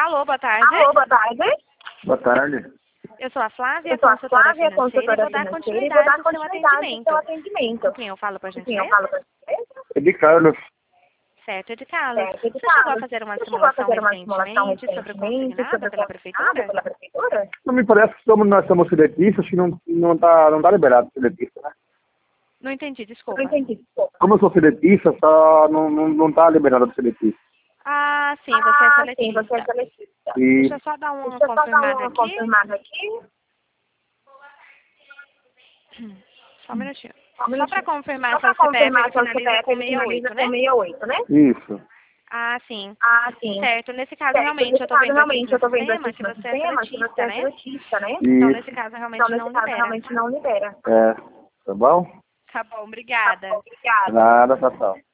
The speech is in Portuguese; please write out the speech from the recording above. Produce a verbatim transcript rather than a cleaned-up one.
Alô, boa tarde. Alô, boa tarde. Boa tarde. Eu sou a Flávia, Eu sou a consultora Flávia, financeira, consultora e vou dar financeira, e vou dar continuidade ao seu continuidade ao atendimento. seu atendimento. Com quem eu falo, por Com quem gentileza? eu falo, por gentileza? É de Carlos. Certo, de Carlos. Certo, de Você chegou a Carlos. fazer uma Você chegou a simulação fazer uma simulação recentemente sobre o recentemente consignado sobre o pela consignado prefeitura? pela prefeitura? Não me parece que somos, nós somos sedetistas, acho que não, não tá, não tá liberado sedetista, né? Não entendi, Não desculpa. entendi, desculpa. Como eu sou sedetista, só não, não, não tá liberado sedetista. Ah, sim, você é Ah, sim, seletista. você é seletista. E Deixa eu só dar uma Deixa eu só dar confirmada uma aqui. confirmada aqui. Só um minutinho. Só um Só minutinho. para confirmar Só seu para C P F, confirmar ele seu finaliza C P F, com ele sessenta e oito, finaliza né? com sessenta e oito, né? isso. Ah, sim. Ah, sim. Certo, nesse caso, Certo, realmente, nesse eu tô caso, vendo aqui realmente, eu tô no vendo sistema aqui que no você é sistema que você seletista, é né? seletista, né? Então, Isso. nesse caso, realmente Então, não nesse caso, libera. realmente não libera. É. Tá bom? Tá bom, obrigada. Obrigada. Nada, tchau, tchau.